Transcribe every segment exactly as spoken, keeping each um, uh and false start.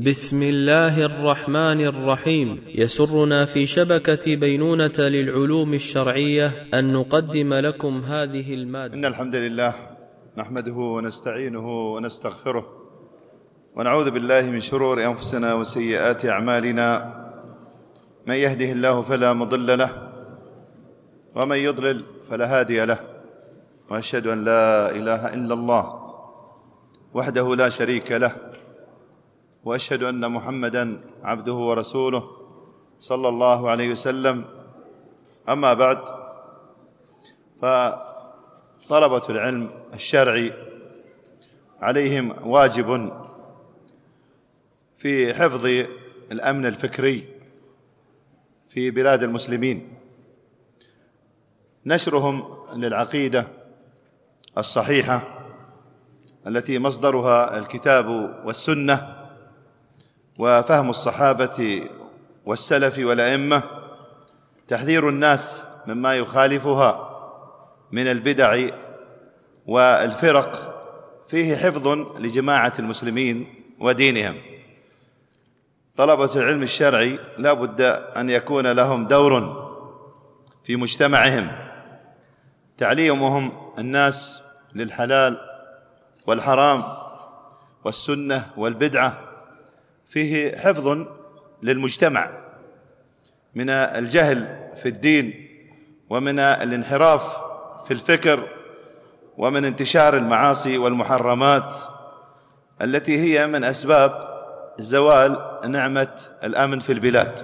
بسم الله الرحمن الرحيم. يسرنا في شبكة بينونة للعلوم الشرعية أن نقدم لكم هذه المادة. إن الحمد لله نحمده ونستعينه ونستغفره ونعوذ بالله من شرور أنفسنا وسيئات أعمالنا. من يهده الله فلا مضل له ومن يضلل فلا هادي له، وأشهد أن لا إله إلا الله وحده لا شريك له، وأشهد أن محمدًا عبده ورسوله صلى الله عليه وسلم. أما بعد، فطلبة العلم الشرعي عليهم واجب في حفظ الأمن الفكري في بلاد المسلمين، نشرهم للعقيدة الصحيحة التي مصدرها الكتاب والسنة وفهم الصحابة والسلف والأئمة، تحذير الناس مما يخالفها من البدع والفرق، فيه حفظ لجماعة المسلمين ودينهم. طلبة العلم الشرعي لا بد أن يكون لهم دور في مجتمعهم، تعليمهم الناس للحلال والحرام والسنة والبدعة، فيه حفظ للمجتمع من الجهل في الدين ومن الانحراف في الفكر ومن انتشار المعاصي والمحرمات التي هي من أسباب زوال نعمة الأمن في البلاد.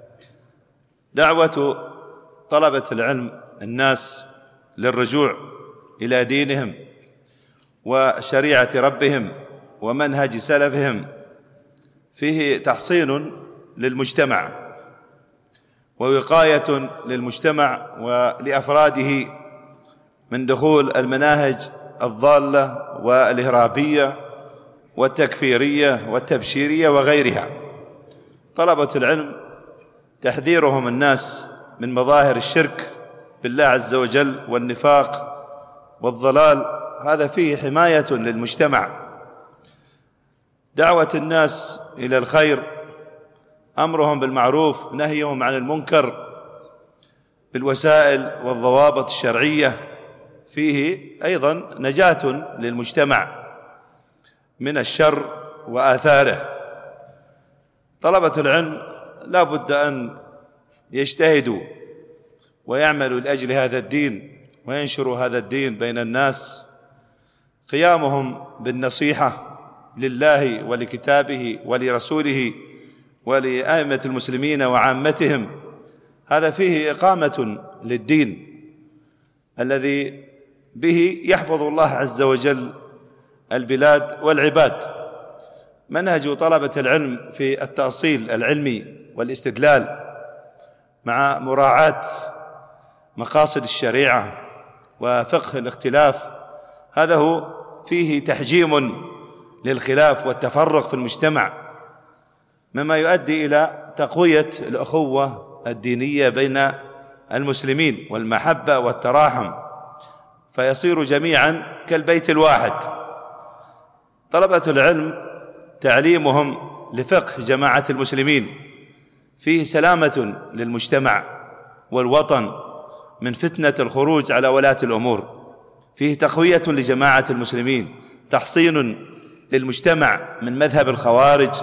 دعوة طلبة العلم الناس للرجوع إلى دينهم وشريعة ربهم ومنهج سلفهم فيه تحصين للمجتمع ووقاية للمجتمع ولأفراده من دخول المناهج الضالة والإرهابية والتكفيرية والتبشيرية وغيرها. طلبة العلم تحذيرهم الناس من مظاهر الشرك بالله عز وجل والنفاق والضلال، هذا فيه حماية للمجتمع. دعوة الناس إلى الخير، أمرهم بالمعروف نهيهم عن المنكر بالوسائل والضوابط الشرعية، فيه أيضا نجاة للمجتمع من الشر وآثاره. طلبة العلم لا بد أن يجتهدوا ويعملوا لأجل هذا الدين وينشروا هذا الدين بين الناس. قيامهم بالنصيحة لله ولكتابه ولرسوله ولأئمة المسلمين وعامتهم، هذا فيه إقامة للدين الذي به يحفظ الله عز وجل البلاد والعباد. منهج طلبة العلم في التأصيل العلمي والاستدلال مع مراعاة مقاصد الشريعة وفقه الاختلاف، هذا هو فيه تحجيم للخلاف والتفرق في المجتمع، مما يؤدي إلى تقوية الأخوة الدينية بين المسلمين والمحبة والتراحم، فيصير جميعا كالبيت الواحد. طلبة العلم تعليمهم لفقه جماعة المسلمين فيه سلامة للمجتمع والوطن من فتنة الخروج على ولاة الأمور، فيه تقوية لجماعة المسلمين، تحصين للمجتمع من مذهب الخوارج،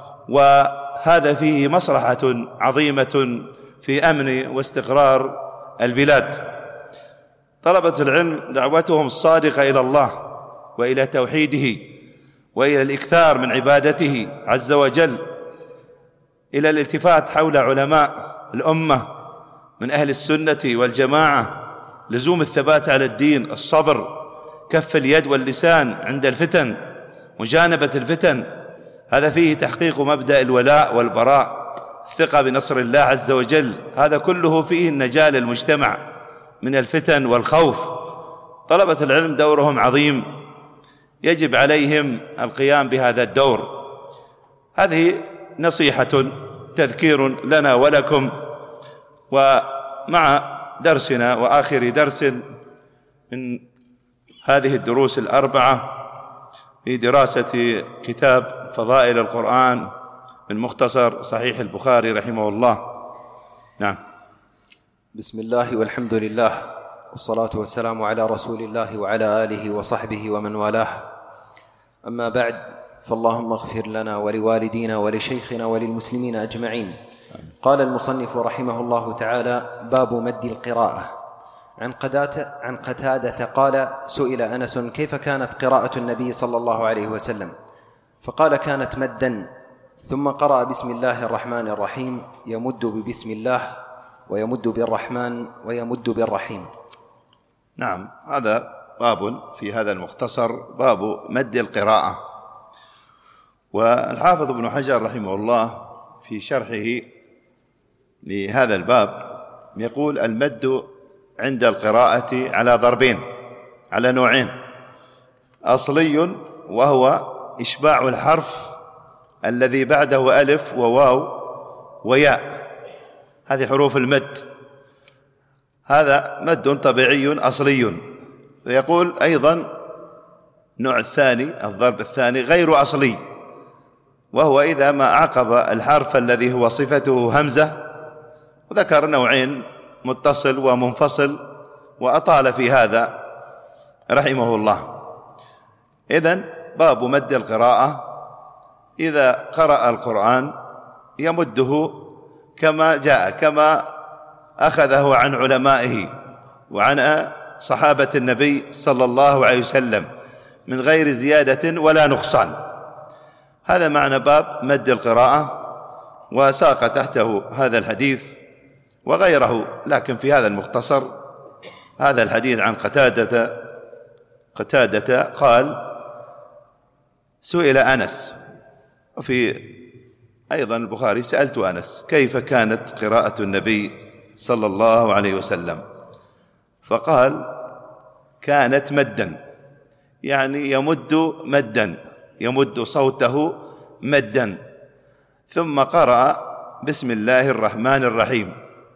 وهذا فيه مصلحة عظيمة في أمن واستقرار البلاد. طلبة العلم دعوتهم الصادقة إلى الله وإلى توحيده وإلى الإكثار من عبادته عز وجل، إلى الالتفات حول علماء الأمة من أهل السنة والجماعة، لزوم الثبات على الدين، الصبر، كف اليد واللسان عند الفتن، مجانبة الفتن، هذا فيه تحقيق مبدأ الولاء والبراء، الثقة بنصر الله عز وجل، هذا كله فيه النجاة للمجتمع من الفتن والخوف. طلبة العلم دورهم عظيم، يجب عليهم القيام بهذا الدور. هذه نصيحة تذكير لنا ولكم، ومع درسنا وآخر درس من هذه الدروس الأربعة في دراسة كتاب فضائل القرآن من مختصر صحيح البخاري رحمه الله. نعم. بسم الله والحمد لله والصلاة والسلام على رسول الله وعلى آله وصحبه ومن والاه. أما بعد، فاللهم اغفر لنا ولوالدينا ولشيخنا وللمسلمين أجمعين. قال المصنف رحمه الله تعالى: باب مد القراءة. عن قتادة عن قتادة قال: سئل أنس كيف كانت قراءة النبي صلى الله عليه وسلم؟ فقال: كانت مدا، ثم قرأ بسم الله الرحمن الرحيم، يمد ببسم الله ويمد بالرحمن ويمد بالرحيم. نعم، هذا باب في هذا المختصر، باب مد القراءة. والحافظ ابن حجر رحمه الله في شرحه لهذا الباب يقول: المد عند القراءة على ضربين، على نوعين: أصلي وهو إشباع الحرف الذي بعده ألف وواو وياء، هذه حروف المد، هذا مد طبيعي أصلي. ويقول أيضا نوع الثاني، الضرب الثاني غير أصلي، وهو إذا ما عقب الحرف الذي هو صفته همزة. وذكر نوعين: متصل ومنفصل، وأطال في هذا رحمه الله. إذن باب مد القراءة: إذا قرأ القرآن يمده كما جاء، كما أخذه عن علمائه وعن صحابة النبي صلى الله عليه وسلم من غير زيادة ولا نقصان. هذا معنى باب مد القراءة. وساق تحته هذا الحديث وغيره، لكن في هذا المختصر هذا الحديث عن قتادة قتادة قال: سئل أنس، وفي أيضا البخاري: سألت أنس كيف كانت قراءة النبي صلى الله عليه وسلم؟ فقال: كانت مدا، يعني يمد مدا، يمد صوته مدا. ثم قرأ بسم الله الرحمن الرحيم.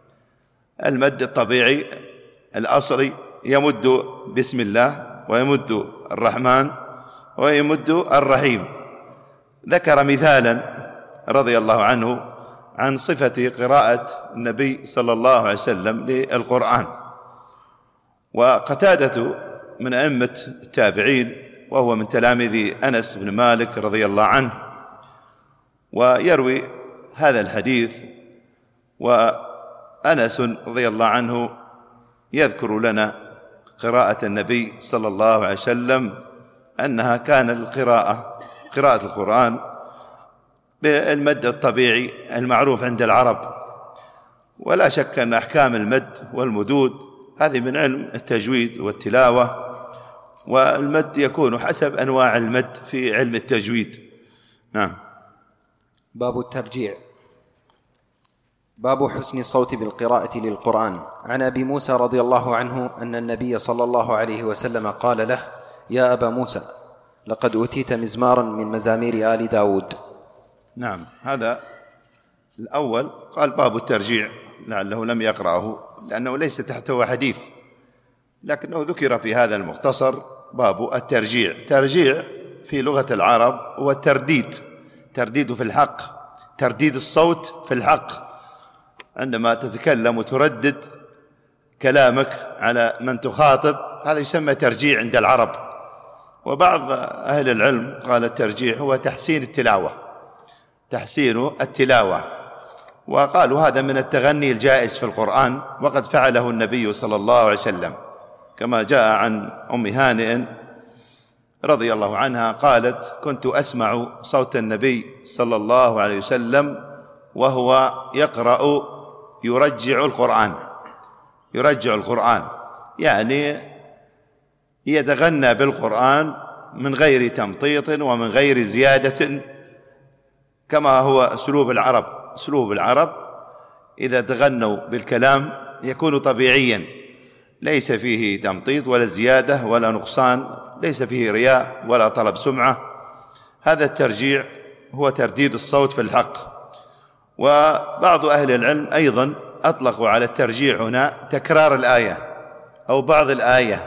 المد الطبيعي الأصلي يمد بسم الله ويمد الرحمن ويمد الرحيم. ذكر مثالا رضي الله عنه عن صفة قراءة النبي صلى الله عليه وسلم للقرآن. وقتادة من أئمة التابعين، وهو من تلاميذ أنس بن مالك رضي الله عنه، ويروي هذا الحديث. وأنس رضي الله عنه يذكر لنا قراءة النبي صلى الله عليه وسلم أنها كانت القراءة قراءة القرآن بالمد الطبيعي المعروف عند العرب. ولا شك أن أحكام المد والمدود هذه من علم التجويد والتلاوة، والمد يكون حسب أنواع المد في علم التجويد. نعم. باب الترجيع. باب حسن الصوت بالقراءة للقرآن. عن أبي موسى رضي الله عنه أن النبي صلى الله عليه وسلم قال له: يا أبا موسى، لقد أوتيت مزمارا من مزامير آل داود. نعم، هذا الأول قال باب الترجيع، لعله لم يقرأه لأنه ليس تحته حديث، لكنه ذكر في هذا المختصر باب الترجيع. ترجيع في لغة العرب هو الترديد، ترديد في الحق، ترديد الصوت في الحق. عندما تتكلم وتردد كلامك على من تخاطب، هذا يسمى ترجيع عند العرب. وبعض أهل العلم قال الترجيع هو تحسين التلاوة، تحسين التلاوة. وقالوا هذا من التغني الجائز في القرآن، وقد فعله النبي صلى الله عليه وسلم، كما جاء عن أم هانئ رضي الله عنها قالت: كنت أسمع صوت النبي صلى الله عليه وسلم وهو يقرأ يرجع القرآن، يرجع القرآن يعني يتغنى بالقرآن من غير تمطيط ومن غير زيادة، كما هو أسلوب العرب. أسلوب العرب إذا تغنوا بالكلام يكون طبيعيا، ليس فيه تمطيط ولا زيادة ولا نقصان، ليس فيه رياء ولا طلب سمعة. هذا الترجيع هو ترديد الصوت في الحق. وبعض أهل العلم أيضا أطلقوا على الترجيع هنا تكرار الآية أو بعض الآية،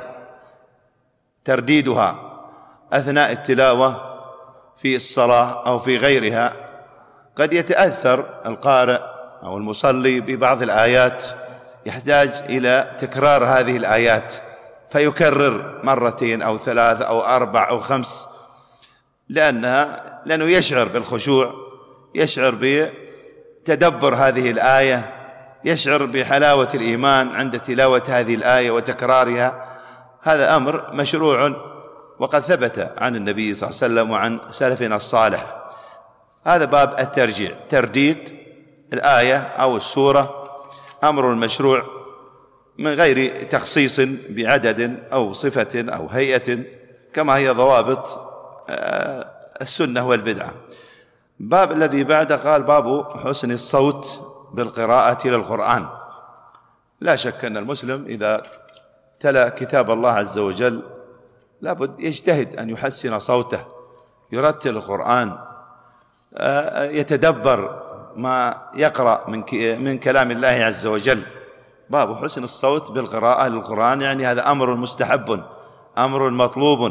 ترديدها أثناء التلاوة في الصلاة أو في غيرها، قد يتأثر القارئ أو المصلي ببعض الآيات، يحتاج إلى تكرار هذه الآيات فيكرر مرتين أو ثلاث أو أربع أو خمس، لأنها لأنه يشعر بالخشوع، يشعر بتدبر هذه الآية، يشعر بحلاوة الإيمان عند تلاوة هذه الآية وتكرارها. هذا أمر مشروع وقد ثبت عن النبي صلى الله عليه وسلم وعن سلفنا الصالح. هذا باب الترجيع، ترديد الآية أو السورة أمر مشروع من غير تخصيص بعدد أو صفة أو هيئة، كما هي ضوابط السنة والبدعة. باب الذي بعده قال باب حسن الصوت بالقراءة للقرآن. لا شك أن المسلم إذا تلا كتاب الله عز وجل لابد يجتهد أن يحسن صوته، يرتل القرآن، يتدبر ما يقرأ من من كلام الله عز وجل. باب حسن الصوت بالقراءة للقرآن، يعني هذا أمر مستحب، أمر مطلوب.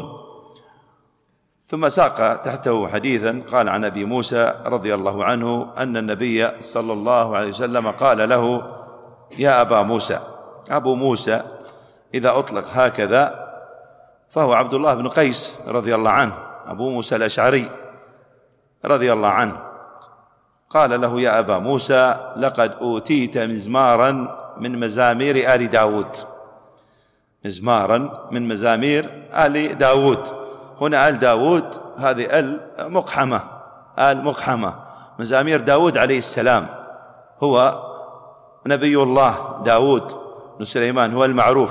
ثم ساق تحته حديثا قال عن أبي موسى رضي الله عنه أن النبي صلى الله عليه وسلم قال له: يا أبا موسى. أبو موسى إذا أطلق هكذا فهو عبد الله بن قيس رضي الله عنه، أبو موسى الأشعري رضي الله عنه. قال له: يا أبا موسى لقد أوتيت مزمارا من مزامير آل داود. مزمارا من مزامير آل داود، هنا آل داود هذه آل مقحمة، آل مقحمة، مزامير داود عليه السلام، هو نبي الله داود بن سليمان هو المعروف.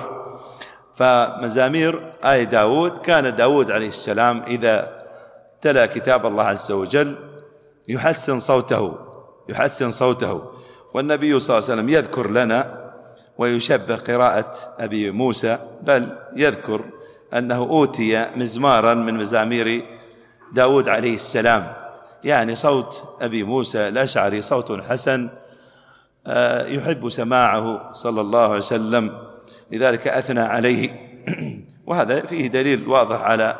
فمزامير آل داود كان داود عليه السلام إذا تلا كتاب الله عز وجل يحسن صوته، يحسن صوته. والنبي صلى الله عليه وسلم يذكر لنا ويشبه قراءة أبي موسى، بل يذكر أنه أوتي مزمارا من مزامير داود عليه السلام، يعني صوت أبي موسى الأشعري صوت حسن يحب سماعه صلى الله عليه وسلم، لذلك أثنى عليه. وهذا فيه دليل واضح على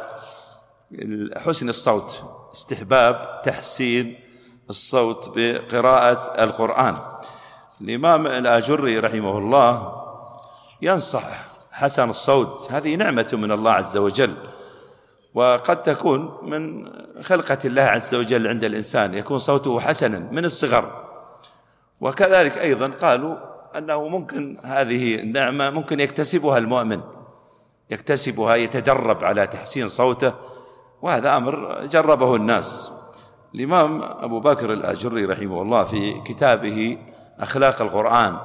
حسن الصوت، استحباب تحسين الصوت بقراءة القرآن. الإمام الآجري رحمه الله ينصح حسن الصوت، هذه نعمة من الله عز وجل، وقد تكون من خلقة الله عز وجل عند الإنسان، يكون صوته حسنا من الصغر. وكذلك أيضا قالوا أنه ممكن هذه النعمة ممكن يكتسبها المؤمن، يكتسبها، يتدرب على تحسين صوته، وهذا أمر جربه الناس. الإمام أبو بكر الآجري رحمه الله في كتابه أخلاق القرآن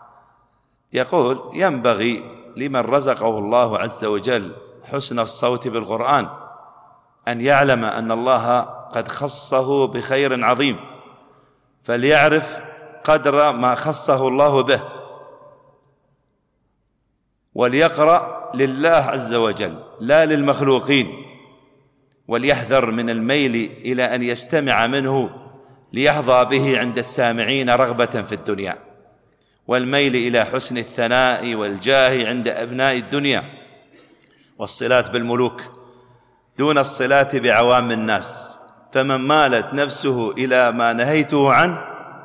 يقول: ينبغي لمن رزقه الله عز وجل حسن الصوت بالقرآن أن يعلم أن الله قد خصه بخير عظيم، فليعرف قدر ما خصه الله به، وليقرأ لله عز وجل لا للمخلوقين، وليحذر من الميل إلى أن يستمع منه ليحظى به عند السامعين رغبة في الدنيا، والميل إلى حسن الثناء والجاه عند أبناء الدنيا، والصلاة بالملوك دون الصلاة بعوام الناس. فمن مالت نفسه إلى ما نهيته عنه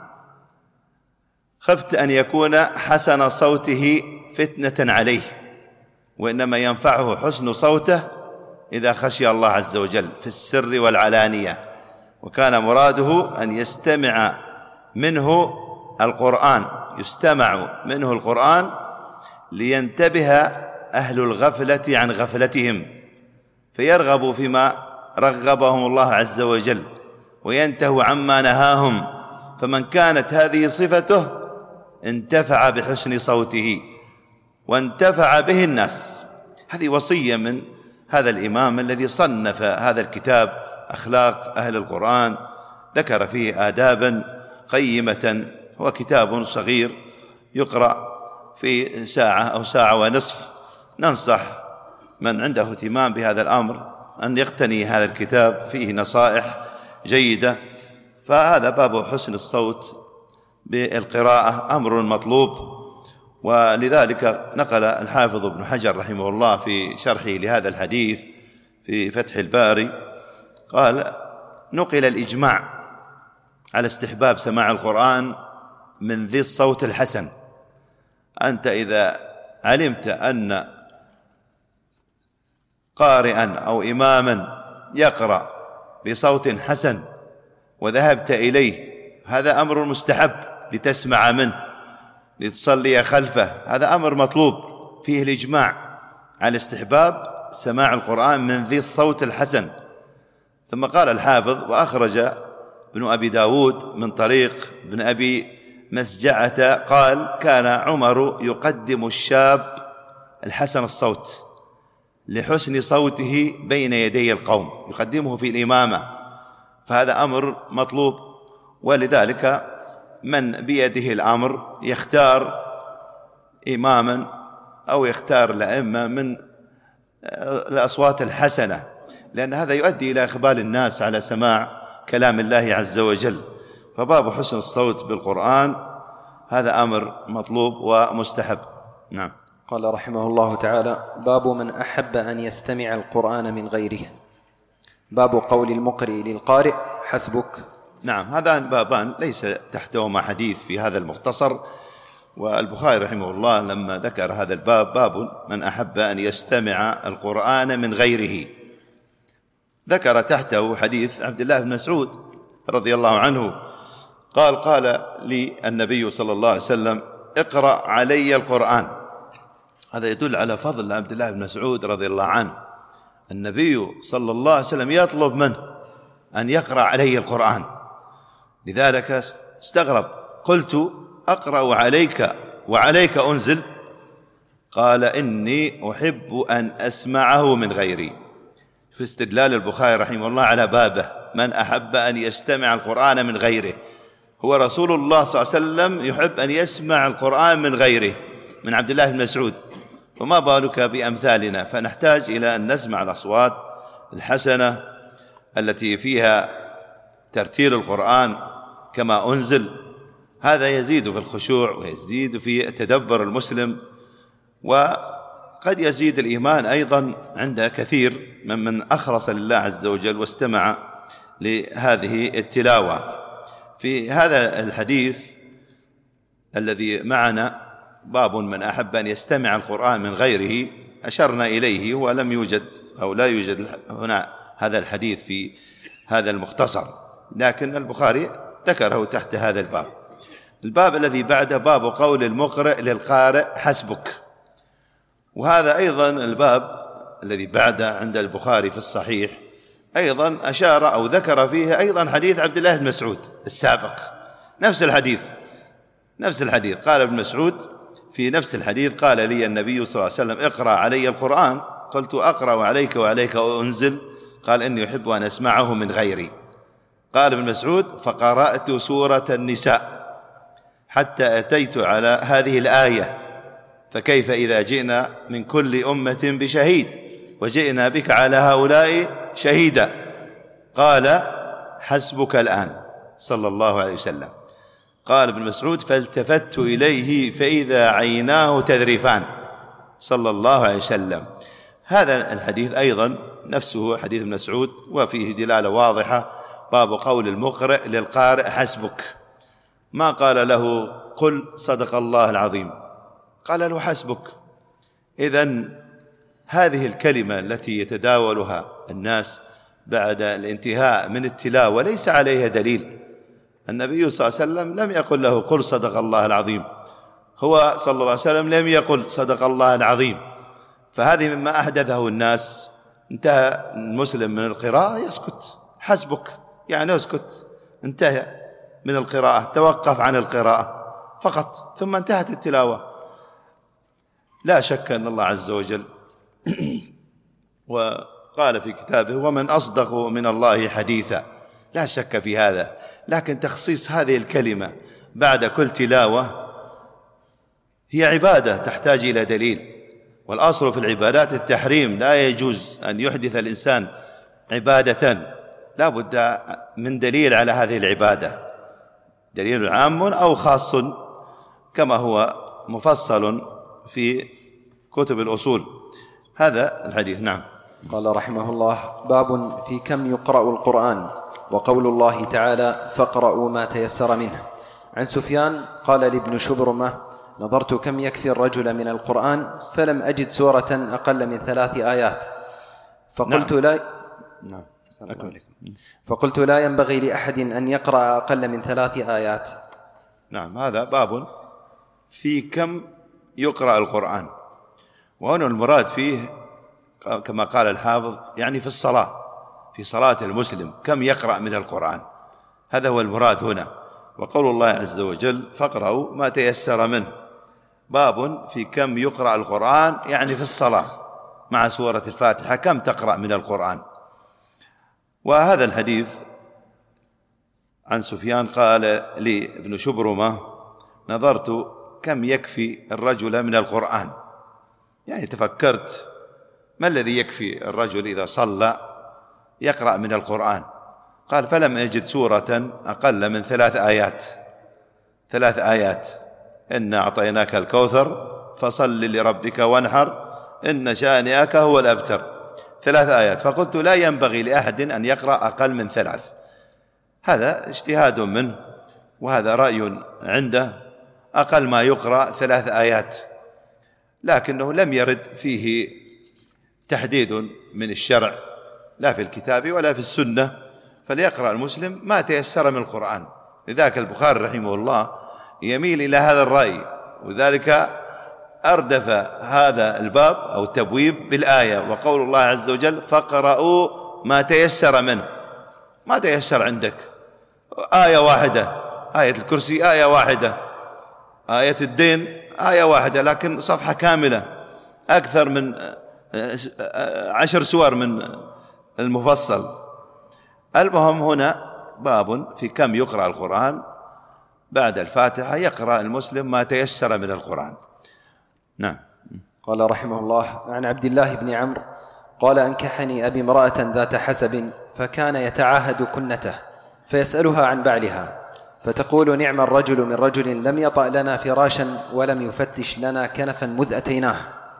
خفت أن يكون حسن صوته فتنة عليه، وإنما ينفعه حسن صوته إذا خشي الله عز وجل في السر والعلانية، وكان مراده أن يستمع منه القرآن، يستمع منه القرآن لينتبه أهل الغفلة عن غفلتهم فيرغبوا فيما رغبهم الله عز وجل وينتهوا عما نهاهم. فمن كانت هذه صفته انتفع بحسن صوته وانتفع به الناس. هذه وصية من هذا الإمام الذي صنف هذا الكتاب أخلاق أهل القرآن، ذكر فيه آدابا قيمة. هو كتاب صغير يقرأ في ساعة أو ساعة ونصف. ننصح من عنده اهتمام بهذا الأمر أن يقتني هذا الكتاب، فيه نصائح جيدة. فهذا باب حسن الصوت بالقراءة أمر مطلوب. ولذلك نقل الحافظ ابن حجر رحمه الله في شرحه لهذا الحديث في فتح الباري قال: نقل الإجماع على استحباب سماع القرآن من ذي الصوت الحسن. أنت إذا علمت أن قارئا أو إماما يقرأ بصوت حسن وذهبت إليه، هذا أمر مستحب لتسمع منه، لتصلي خلفه، هذا أمر مطلوب فيه الإجماع على استحباب سماع القرآن من ذي الصوت الحسن. ثم قال الحافظ: وأخرج ابن أبي داود من طريق ابن أبي مسجعة قال: كان عمر يقدم الشاب الحسن الصوت لحسن صوته بين يدي القوم، يقدمه في الإمامة، فهذا أمر مطلوب. ولذلك من بيده الأمر يختار إماما أو يختار الأئمة من الأصوات الحسنة، لأن هذا يؤدي إلى إقبال الناس على سماع كلام الله عز وجل. فباب حسن الصوت بالقرآن هذا أمر مطلوب ومستحب. نعم. قال رحمه الله تعالى: باب من أحب أن يستمع القرآن من غيره. باب قول المقرئ للقارئ: حسبك. نعم، هذان بابان ليس تحتهما حديث في هذا المختصر. والبخاري رحمه الله لما ذكر هذا الباب، باب من أحب أن يستمع القرآن من غيره، ذكر تحته حديث عبد الله بن مسعود رضي الله عنه قال: قال لي النبي صلى الله عليه وسلم: اقرأ علي القرآن. هذا يدل على فضل عبد الله بن مسعود رضي الله عنه. النبي صلى الله عليه وسلم يطلب منه أن يقرأ عليه القرآن، لذلك استغرب. قلت: أقرأ عليك وعليك أنزل؟ قال: إني أحب أن أسمعه من غيري. في استدلال البخاري رحمه الله على بابه من أحب أن يستمع القرآن من غيره، هو رسول الله صلى الله عليه وسلم يحب أن يسمع القرآن من غيره، من عبد الله بن مسعود، فما بالك بأمثالنا؟ فنحتاج إلى أن نسمع الأصوات الحسنة التي فيها ترتيل القرآن كما أنزل. هذا يزيد في الخشوع ويزيد في تدبر المسلم، وقد يزيد الإيمان أيضا عند كثير من من أخلص لله عز وجل واستمع لهذه التلاوة. في هذا الحديث الذي معنا باب من أحب أن يستمع القرآن من غيره أشرنا إليه، ولم يوجد أو لا يوجد هنا هذا الحديث في هذا المختصر، لكن البخاري ذكره تحت هذا الباب. الباب الذي بعده باب قول المقرئ للقارئ: حسبك. وهذا أيضا الباب الذي بعده عند البخاري في الصحيح أيضا أشار أو ذكر فيه أيضا حديث عبد الله بن مسعود السابق، نفس الحديث نفس الحديث قال ابن مسعود في نفس الحديث: قال لي النبي صلى الله عليه وسلم: اقرأ علي القرآن. قلت: أقرأ عليك وعليك أنزل؟ قال: إني أحب أن أسمعه من غيري. قال ابن مسعود: فقرأت سورة النساء حتى أتيت على هذه الآية: فكيف إذا جئنا من كل أمة بشهيد وجئنا بك على هؤلاء شهيدا. قال: حسبك الآن، صلى الله عليه وسلم. قال ابن مسعود: فالتفت إليه فإذا عيناه تذرفان، صلى الله عليه وسلم. هذا الحديث أيضا نفسه حديث ابن مسعود، وفيه دلالة واضحة. باب قول المقرئ للقارئ: حسبك. ما قال له: قل صدق الله العظيم، قال له: حسبك. إذن هذه الكلمة التي يتداولها الناس بعد الانتهاء من التلاوة ليس عليها دليل. النبي صلى الله عليه وسلم لم يقل له: قل صدق الله العظيم، هو صلى الله عليه وسلم لم يقل صدق الله العظيم. فهذه مما أحدثه الناس. انتهى المسلم من القراءة يسكت: حسبك، يعني اسكت، انتهى من القراءة، توقف عن القراءة فقط، ثم انتهت التلاوة. لا شك أن الله عز وجل وقال في كتابه: ومن أصدق من الله حديثا. لا شك في هذا، لكن تخصيص هذه الكلمة بعد كل تلاوة هي عبادة تحتاج إلى دليل، والأصل في العبادات التحريم، لا يجوز أن يحدث الإنسان عبادة، لا بد من دليل على هذه العبادة، دليل عام أو خاص كما هو مفصل في كتب الأصول. هذا الحديث. نعم. قال رحمه الله: باب في كم يقرأ القرآن. وقول الله تعالى فاقرؤوا ما تيسر منه. عن سفيان قال لابن شبرمة نظرت كم يكفي الرجل من القرآن فلم أجد سورة أقل من ثلاث آيات فقلت لا نعم. فقلت لا ينبغي لأحد أن يقرأ أقل من ثلاث آيات. نعم، هذا باب في كم يقرأ القرآن، وهنا المراد فيه كما قال الحافظ يعني في الصلاة، في صلاة المسلم كم يقرأ من القرآن، هذا هو المراد هنا. وقول الله عز وجل فاقرأوا ما تيسر منه، باب في كم يقرأ القرآن يعني في الصلاة مع سورة الفاتحة كم تقرأ من القرآن. وهذا الحديث عن سفيان قال لي ابن شبرمة نظرت كم يكفي الرجل من القرآن، يعني تفكرت ما الذي يكفي الرجل إذا صلى يقرأ من القرآن؟ قال فلم أجد سورة أقل من ثلاث آيات ثلاث آيات إنا أعطيناك الكوثر فصل لربك وانحر إن شانئك هو الأبتر، ثلاث آيات. فقلت لا ينبغي لأحد أن يقرأ أقل من ثلاث، هذا اجتهاد منه وهذا رأي عنده، أقل ما يقرأ ثلاث آيات، لكنه لم يرد فيه تحديد من الشرع لا في الكتاب ولا في السنة، فليقرأ المسلم ما تيسر من القرآن. لذلك البخاري رحمه الله يميل إلى هذا الرأي، وذلك أردف هذا الباب أو التبويب بالآية وقول الله عز وجل فاقرأوا ما تيسر منه. ما تيسر عندك آية واحدة، آية الكرسي آية واحدة، آية الدين آية واحدة، لكن صفحة كاملة أكثر من عشر سور من المفصل. المهم هنا باب في كم يقرأ القرآن، بعد الفاتحة يقرأ المسلم ما تيسر من القرآن. نعم. قال رحمه الله عن عبد الله بن عمرو قال أنكحني أبي امرأة ذات حسب فكان يتعاهد كنته فيسألها عن بعلها فتقول نعم الرجل من رجل لم يطأ لنا فراشا ولم يفتش لنا كنفا مذ أتيناه.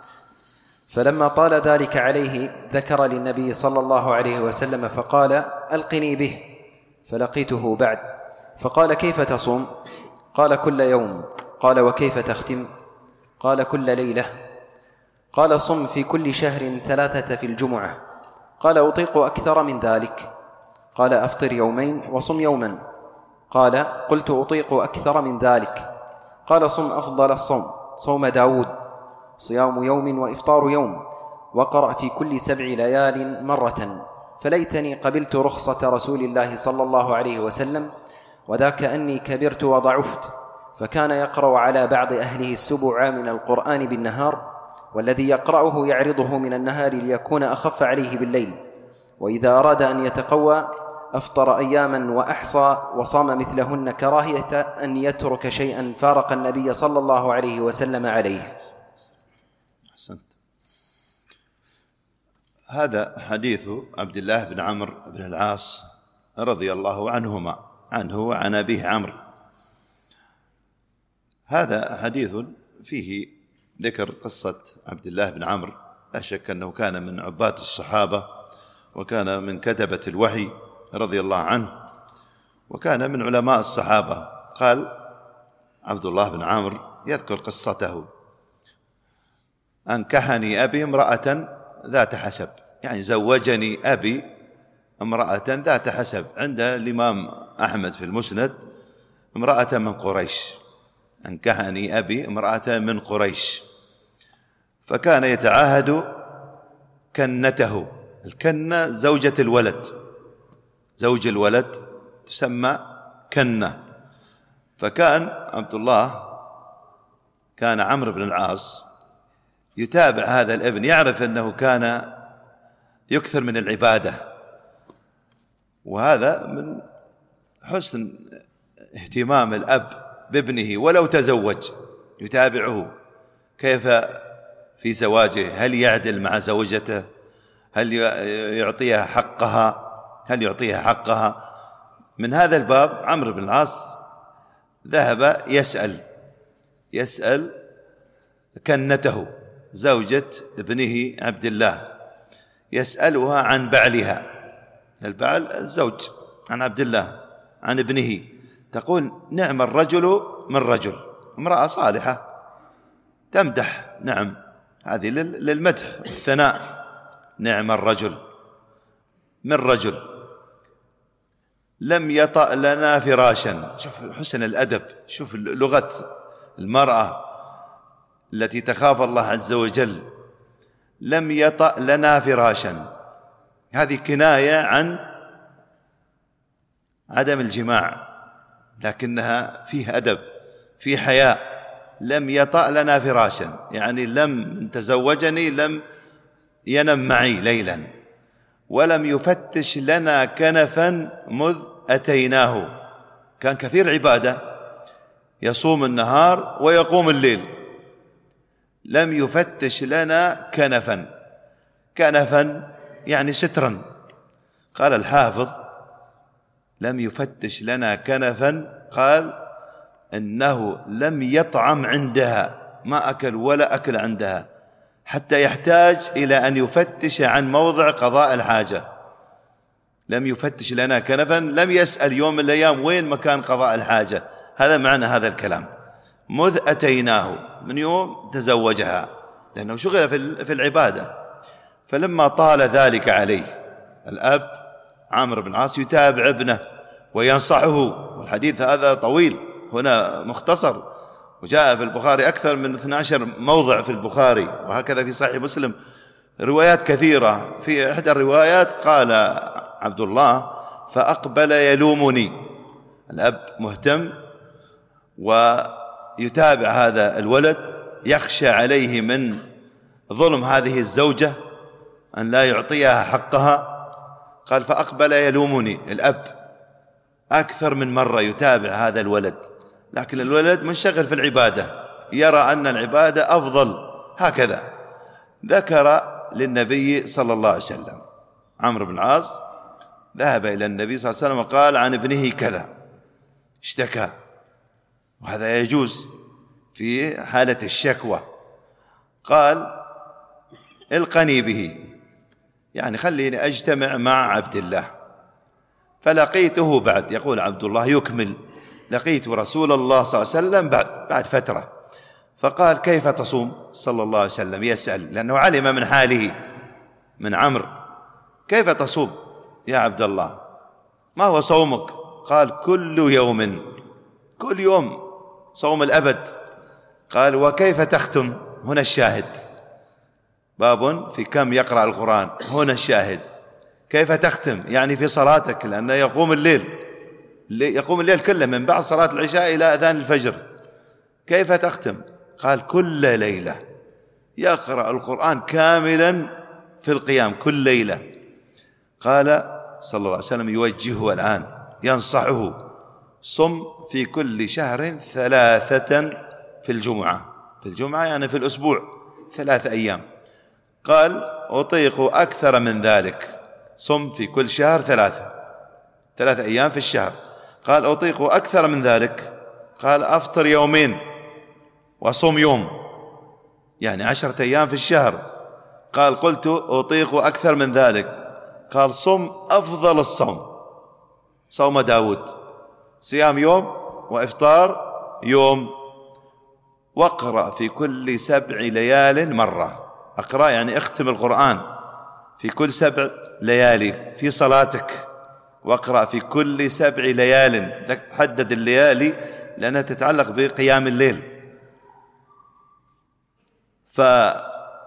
فلما طال ذلك عليه ذكر للنبي صلى الله عليه وسلم فقال ألقني به، فلقيته بعد فقال كيف تصوم؟ قال كل يوم. قال وكيف تختم؟ قال كل ليلة. قال صم في كل شهر ثلاثة في الجمعة. قال أطيق أكثر من ذلك. قال أفطر يومين وصم يوما. قال قلت أطيق أكثر من ذلك. قال صم أفضل الصوم صوم داود صيام يوم وإفطار يوم، وقرأ في كل سبع ليال مرة. فليتني قبلت رخصة رسول الله صلى الله عليه وسلم، وذاك أني كبرت وضعفت. فكان يقرأ على بعض أهله السبع من القرآن بالنهار، والذي يقرأه يعرضه من النهار ليكون أخف عليه بالليل، وإذا أراد أن يتقوى أفطر أياما وأحصى وصام مثلهن كراهية أن يترك شيئا فارق النبي صلى الله عليه وسلم عليه. أحسنت. هذا حديث عبد الله بن عمرو بن العاص رضي الله عنهما عنه وعن أبيه عمرو. هذا حديث فيه ذكر قصة عبد الله بن عمرو، لا شك أنه كان من عباد الصحابة وكان من كتبة الوحي رضي الله عنه، وكان من علماء الصحابة. قال عبد الله بن عمرو يذكر قصته أنكحني أبي امرأة ذات حسب، يعني زوجني أبي امرأة ذات حسب. عند الإمام أحمد في المسند امرأة من قريش، أنكحني أبي امرأة من قريش، فكان يتعاهد كنته. الكنة زوجة الولد، زوج الولد تسمى كنة. فكان عبد الله كان عمرو بن العاص يتابع هذا الابن، يعرف أنه كان يكثر من العبادة، وهذا من حسن اهتمام الأب بابنه ولو تزوج، يتابعه كيف في زواجه، هل يعدل مع زوجته، هل يعطيها حقها، هل يعطيها حقها. من هذا الباب عمرو بن العاص ذهب يسأل يسأل كنته زوجة ابنه عبد الله، يسألها عن بعلها. البعل الزوج عن عبد الله عن ابنه تقول نعم الرجل من رجل، امرأة صالحة تمدح، نعم هذه للمدح والثناء، نعم الرجل من رجل لم يطأ لنا فراشا. شوف حسن الأدب، شوف لغة المرأة التي تخاف الله عز وجل، لم يطأ لنا فراشا، هذه كناية عن عدم الجماع لكنها فيه أدب فيه حياء. لم يطأ لنا فراشا يعني لم تزوجني، لم ينم معي ليلا، ولم يفتش لنا كنفا مذ أتيناه. كان كثير عبادة، يصوم النهار ويقوم الليل. لم يفتش لنا كنفا، كنفا يعني سترا. قال الحافظ لم يفتش لنا كنفا، قال إنه لم يطعم عندها، ما أكل ولا أكل عندها حتى يحتاج إلى أن يفتش عن موضع قضاء الحاجة. لم يفتش لنا كنفا، لم يسأل يوم من الأيام وين مكان قضاء الحاجة. هذا معنى هذا الكلام. مذ أتيناه، من يوم تزوجها، لأنه شغل في العبادة. فلما طال ذلك عليه، الأب عامر بن العاص يتابع ابنه وينصحه، والحديث هذا طويل، هنا مختصر، وجاء في البخاري أكثر من اثني عشر موضع في البخاري، وهكذا في صحيح مسلم روايات كثيرة. في إحدى الروايات قال عبد الله فأقبل يلومني، الأب مهتم ويتابع هذا الولد، يخشى عليه من ظلم هذه الزوجة أن لا يعطيها حقها. قال فأقبل يلومني، الأب أكثر من مرة يتابع هذا الولد، لكن الولد منشغل في العبادة، يرى أن العبادة أفضل. هكذا ذكر للنبي صلى الله عليه وسلم. عمرو بن العاص ذهب إلى النبي صلى الله عليه وسلم وقال عن ابنه كذا، اشتكى، وهذا يجوز في حالة الشكوى. قال القني به، يعني خليني أجتمع مع عبد الله. فلقيته بعد، يقول عبد الله يكمل، لقيت رسول الله صلى الله عليه وسلم بعد بعد فترة، فقال كيف تصوم صلى الله عليه وسلم، يسأل لأنه علم من حاله من عمرو، كيف تصوم يا عبد الله، ما هو صومك؟ قال كل يوم، كل يوم صوم الأبد. قال وكيف تختم؟ هنا الشاهد، باب في كم يقرأ القرآن، هنا الشاهد كيف تختم، يعني في صلاتك، لأنه يقوم الليل يقوم الليل كله من بعد صلاة العشاء إلى أذان الفجر. كيف تختم؟ قال كل ليلة، يقرأ القرآن كاملا في القيام كل ليلة. قال صلى الله عليه وسلم يوجهه الآن، ينصحه، صم في كل شهر ثلاثة في الجمعة، في الجمعة يعني في الأسبوع ثلاثة أيام. قال أطيق أكثر من ذلك، صم في كل شهر ثلاثة ثلاثة أيام في الشهر. قال أطيق أكثر من ذلك، قال أفطر يومين وصوم يوم، يعني عشرة أيام في الشهر. قال قلت أطيق أكثر من ذلك، قال صم أفضل الصوم، صوم داود، صيام يوم وإفطار يوم، واقرأ في كل سبع ليال مرة. أقرأ يعني اختم القرآن في كل سبع ليالي في صلاتك، واقرأ في كل سبع ليال، حدد الليالي لأنها تتعلق بقيام الليل. فعبد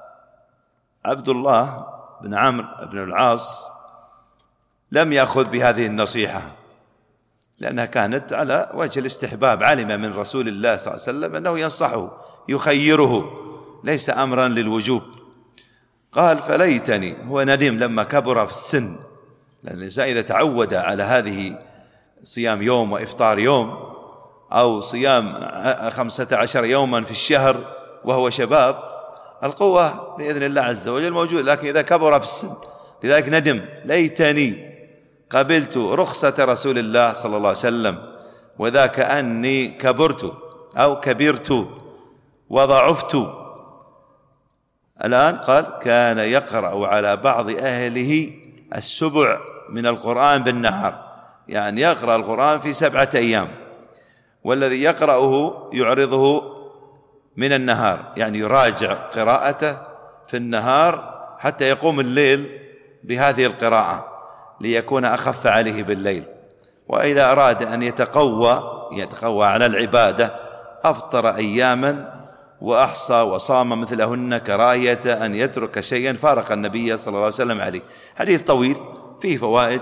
الله بن عمرو بن العاص لم يأخذ بهذه النصيحة، لأنها كانت على وجه الاستحباب، علم من رسول الله صلى الله عليه وسلم أنه ينصحه يخيره، ليس أمرا للوجوب. قال فليتني، هو ندم لما كبر في السن، لأن الإنسان إذا تعود على هذه صيام يوم وإفطار يوم، أو صيام خمسة عشر يوما في الشهر وهو شباب، القوة بإذن الله عز وجل موجود، لكن إذا كبر في السن، لذلك ندم ليتني قبلت رخصة رسول الله صلى الله عليه وسلم، وذاك أني كبرت أو كبرت وضعفت. الآن قال كان يقرأ على بعض أهله السبع من القرآن بالنهار، يعني يقرأ القرآن في سبعة أيام، والذي يقرأه يعرضه من النهار، يعني يراجع قراءته في النهار حتى يقوم الليل بهذه القراءة ليكون أخف عليه بالليل. وإذا أراد أن يتقوى يتقوى على العبادة أفطر أياما وأحصى وصام مثلهن كراهية أن يترك شيئا فارق النبي صلى الله عليه وسلم عليه. حديث طويل فيه فوائد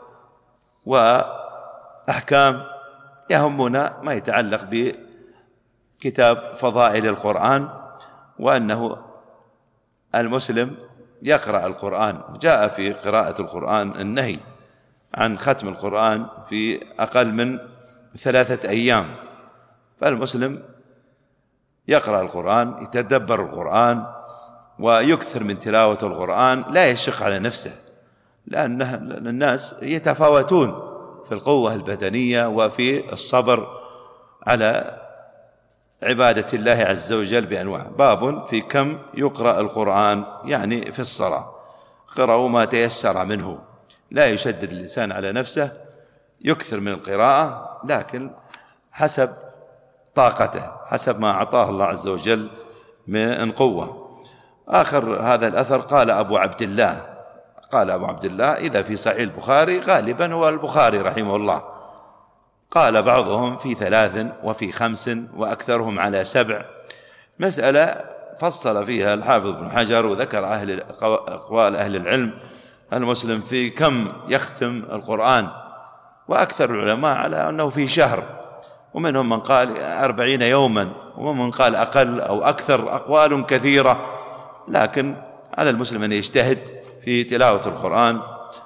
وأحكام يهمنا ما يتعلق بكتاب فضائل القرآن، وأنه المسلم يقرأ القرآن. جاء في قراءة القرآن النهي عن ختم القرآن في أقل من ثلاثة أيام، فالمسلم يقرأ القرآن يتدبر القرآن ويكثر من تلاوة القرآن، لا يشق على نفسه، لأن الناس يتفاوتون في القوة البدنية وفي الصبر على عبادة الله عز وجل بأنواع. باب في كم يقرأ القرآن، يعني في الصلاة قرأوا ما تيسر منه، لا يشدد الإنسان على نفسه، يكثر من القراءة لكن حسب طاقته، حسب ما أعطاه الله عز وجل من قوة. آخر هذا الأثر قال أبو عبد الله قال أبو عبد الله إذا في صحيح البخاري غالبا هو البخاري رحمه الله، قال بعضهم في ثلاث وفي خمس وأكثرهم على سبع. مسألة فصل فيها الحافظ ابن حجر وذكر أهل أقوال أهل العلم المسلم في كم يختم القرآن، وأكثر العلماء على أنه في شهر، ومنهم من قال أربعين يوما، ومن قال أقل أو أكثر، أقوال كثيرة، لكن على المسلم أن يجتهد في تلاوة القرآن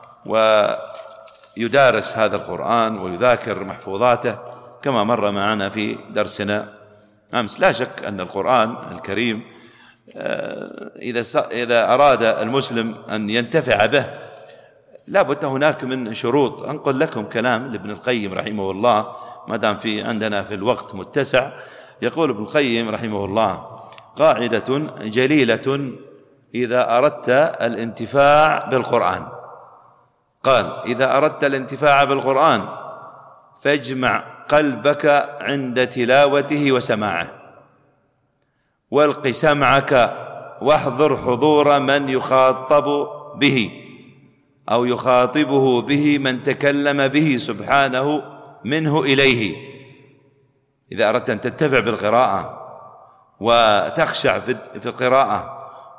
ويدارس هذا القرآن ويذاكر محفوظاته كما مر معنا في درسنا أمس. لا شك أن القرآن الكريم إذا إذا أراد المسلم أن ينتفع به لا بد هناك من شروط. أنقل لكم كلام لابن القيم رحمه الله ما دام في عندنا في الوقت متسع. يقول ابن القيم رحمه الله: قاعدة جليلة إذا أردت الانتفاع بالقرآن، قال: إذا أردت الانتفاع بالقرآن فاجمع قلبك عند تلاوته وسماعه، والق سمعك واحضر حضور من يخاطب به أو يخاطبه به من تكلم به سبحانه منه إليه. إذا أردت أن تتبع بالقراءة وتخشع في القراءة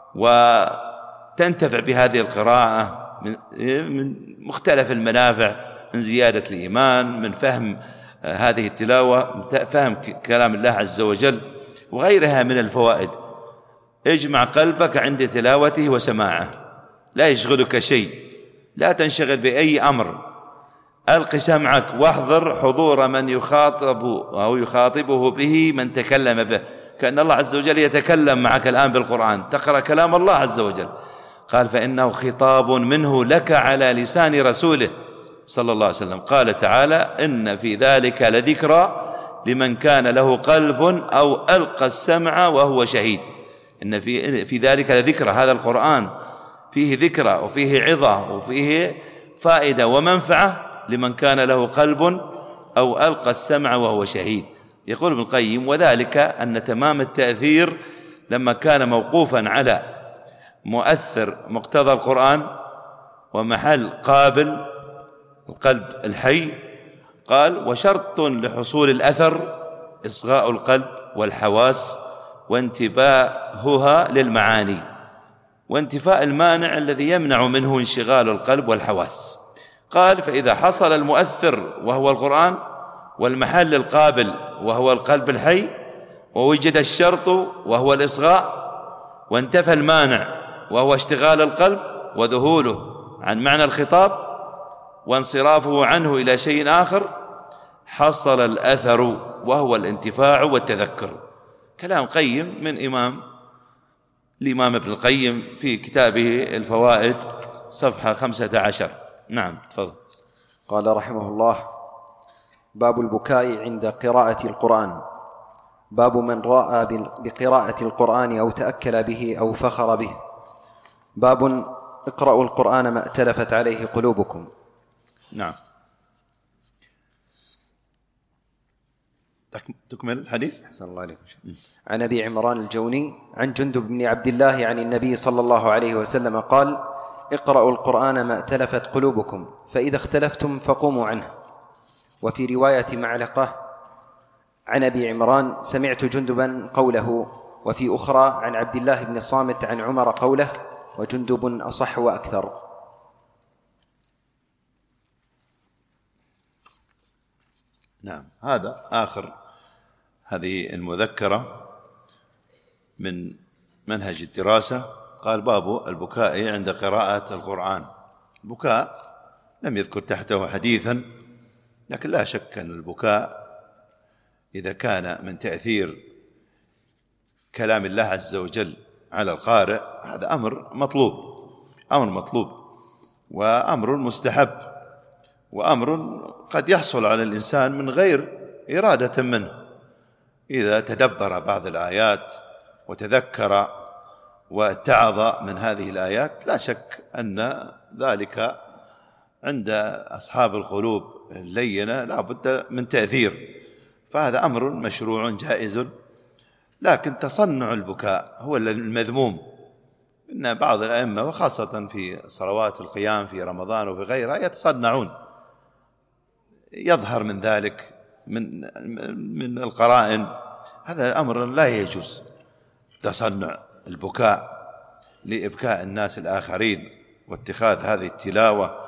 وتنتفع بهذه القراءة من مختلف المنافع، من زيادة الإيمان، من فهم هذه التلاوة، فهم كلام الله عز وجل وغيرها من الفوائد، اجمع قلبك عند تلاوته وسماعه، لا يشغلك شيء، لا تنشغل بأي أمر. ألق سمعك واحضر حضور من يخاطب أو يخاطبه به من تكلم به، كأن الله عز وجل يتكلم معك الآن بالقرآن، تقرأ كلام الله عز وجل. قال: فإنه خطاب منه لك على لسان رسوله صلى الله عليه وسلم. قال تعالى: إن في ذلك لذكرى لمن كان له قلب أو ألقى السمع وهو شهيد. إن في, في ذلك لذكرى، هذا القرآن فيه ذكرى وفيه عظة وفيه فائدة ومنفعة لمن كان له قلب أو ألقى السمع وهو شهيد. يقول ابن القيم: وذلك أن تمام التأثير لما كان موقوفا على مؤثر مقتضى القرآن ومحل قابل القلب الحي. قال: وشرط لحصول الأثر إصغاء القلب والحواس وانتباهها للمعاني، وانتفاء المانع الذي يمنع منه انشغال القلب والحواس. قال: فإذا حصل المؤثر وهو القرآن، والمحل القابل وهو القلب الحي، ووجد الشرط وهو الإصغاء، وانتفى المانع وهو اشتغال القلب وذهوله عن معنى الخطاب وانصرافه عنه إلى شيء آخر، حصل الأثر وهو الانتفاع والتذكر. كلام قيم من إمام الإمام ابن القيم في كتابه الفوائد صفحة خمسة عشر. نعم تفضل. قال رحمه الله: باب البكاء عند قراءة القرآن. باب من رأى بقراءة القرآن أو تأكل به أو فخر به. باب اقرأوا القرآن ما ائتلفت عليه قلوبكم. نعم. تكمل الحديث. أحسن الله عليكم. عن أبي عمران الجوني عن جندب بن عبد الله عن النبي صلى الله عليه وسلم قال: اقرأوا القرآن ما ائتلفت قلوبكم، فإذا اختلفتم فقوموا عنه. وفي رواية معلقة عن أبي عمران: سمعت جندبا قوله. وفي أخرى عن عبد الله بن صامت عن عمر قوله، وجندب أصح وأكثر. نعم، هذا آخر هذه المذكرة من منهج الدراسة. قال: باب البكاء عند قراءة القرآن. البكاء لم يذكر تحته حديثا، لكن لا شك أن البكاء إذا كان من تأثير كلام الله عز وجل على القارئ هذا أمر مطلوب، أمر مطلوب وأمر مستحب، وأمر قد يحصل على الإنسان من غير إرادة منه إذا تدبر بعض الآيات وتذكر واتعظ من هذه الآيات. لا شك أن ذلك عند أصحاب القلوب اللينة لا بد من تأثير، فهذا أمر مشروع جائز. لكن تصنع البكاء هو المذموم. إن بعض الأئمة وخاصة في صلوات القيام في رمضان وفي غيرها يتصنعون، يظهر من ذلك من من القرائن. هذا أمر لا يجوز، تصنع البكاء لإبكاء الناس الآخرين واتخاذ هذه التلاوة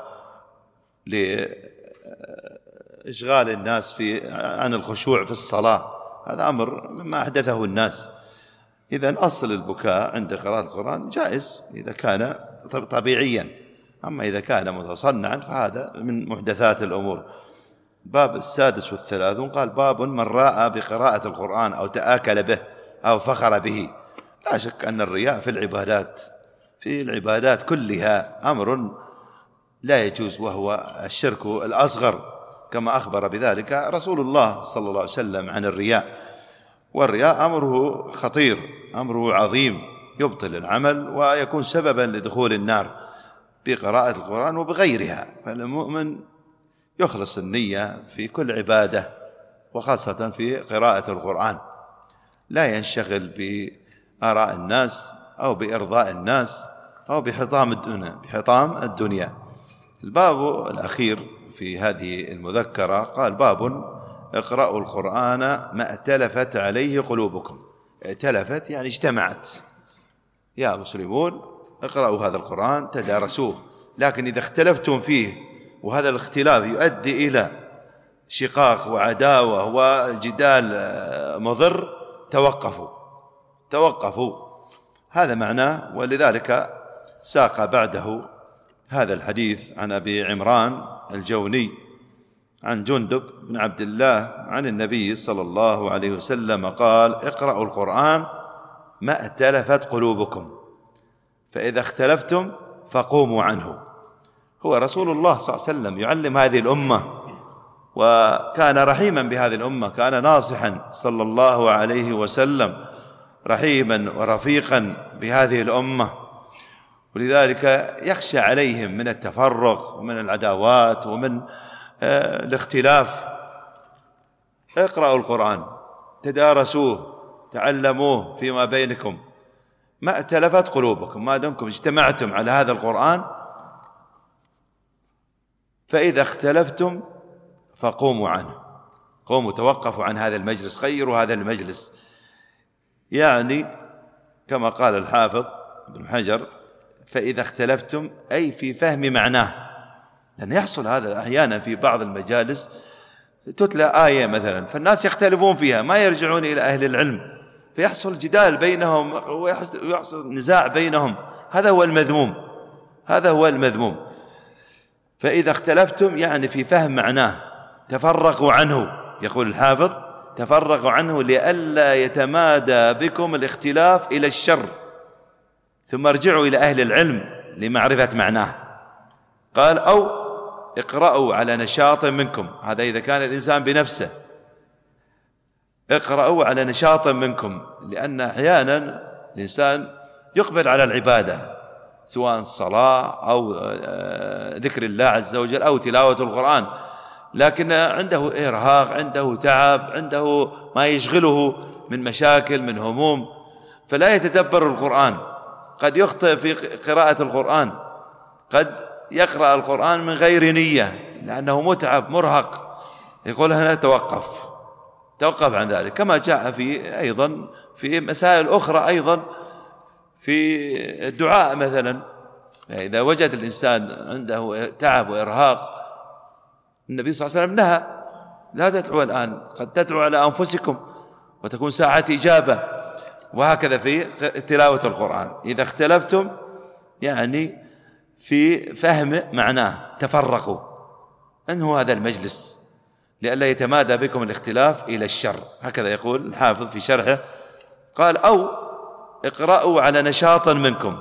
لإشغال الناس في عن الخشوع في الصلاة، هذا أمر مما أحدثه الناس. إذن أصل البكاء عند قراءة القرآن جائز إذا كان طبيعيا، أما إذا كان متصنعا فهذا من محدثات الأمور. باب السادس والثلاثون قال: باب من راء بقراءة القرآن أو تآكل به أو فخر به. لا شك أن الرياء في العبادات في العبادات كلها أمر لا يجوز، وهو الشرك الأصغر، كما أخبر بذلك رسول الله صلى الله عليه وسلم عن الرياء. والرياء أمره خطير، أمره عظيم، يبطل العمل ويكون سببا لدخول النار بقراءة القرآن وبغيرها. فالمؤمن يخلص النية في كل عبادة وخاصة في قراءة القرآن، لا ينشغل بآراء الناس أو بإرضاء الناس أو بحطام الدنيا بحطام الدنيا. الباب الأخير في هذه المذكرة قال: باب اقرأوا القرآن ما ائتلفت عليه قلوبكم. ائتلفت يعني اجتمعت. يا مسلمون اقرأوا هذا القرآن تدارسوه، لكن إذا اختلفتم فيه وهذا الاختلاف يؤدي إلى شقاق وعداوة وجدال مضر توقفوا توقفوا هذا معناه. ولذلك ساق بعده هذا الحديث عن أبي عمران الجوني عن جندب بن عبد الله عن النبي صلى الله عليه وسلم قال: اقرأوا القرآن ما ائتلفت قلوبكم، فإذا اختلفتم فقوموا عنه. هو رسول الله صلى الله عليه وسلم يعلم هذه الأمة، وكان رحيما بهذه الأمة، كان ناصحا صلى الله عليه وسلم، رحيما ورفيقا بهذه الأمة، ولذلك يخشى عليهم من التفرق ومن العداوات ومن آه الاختلاف. اقرأوا القرآن تدارسوه تعلموه فيما بينكم ما ائتلفت قلوبكم، ما دمكم اجتمعتم على هذا القرآن. فإذا اختلفتم فقوموا عنه، قوموا توقفوا عن هذا المجلس، خيروا هذا المجلس. يعني كما قال الحافظ ابن حجر: فإذا اختلفتم أي في فهم معناه، لأن يحصل هذا أحيانا في بعض المجالس، تتلى آية مثلا فالناس يختلفون فيها ما يرجعون إلى أهل العلم، فيحصل جدال بينهم ويحصل نزاع بينهم. هذا هو المذموم، هذا هو المذموم. فإذا اختلفتم يعني في فهم معناه، تفرقوا عنه. يقول الحافظ: تفرقوا عنه لئلا يتمادى بكم الاختلاف إلى الشر، ثم ارجعوا إلى أهل العلم لمعرفة معناه. قال: أو اقرأوا على نشاط منكم، هذا إذا كان الإنسان بنفسه، اقرأوا على نشاط منكم، لأن أحيانا الإنسان يقبل على العبادة سواء الصلاة أو ذكر الله عز وجل أو تلاوة القرآن، لكن عنده إرهاق، عنده تعب، عنده ما يشغله من مشاكل، من هموم، فلا يتدبر القرآن. قد يخطئ في قراءة القرآن، قد يقرأ القرآن من غير نية لأنه متعب مرهق، يقول هنا توقف توقف عن ذلك. كما جاء في أيضا في مسائل أخرى أيضا في الدعاء مثلا، إذا وجد الإنسان عنده تعب وإرهاق، النبي صلى الله عليه وسلم نهى: لا تدعوا الآن، قد تدعوا على أنفسكم وتكون ساعة إجابة. وهكذا في تلاوة القرآن، إذا اختلفتم يعني في فهم معناه تفرقوا، أنه هذا المجلس لئلا يتمادى بكم الاختلاف إلى الشر. هكذا يقول الحافظ في شرحه، قال: أو اقرأوا على نشاط منكم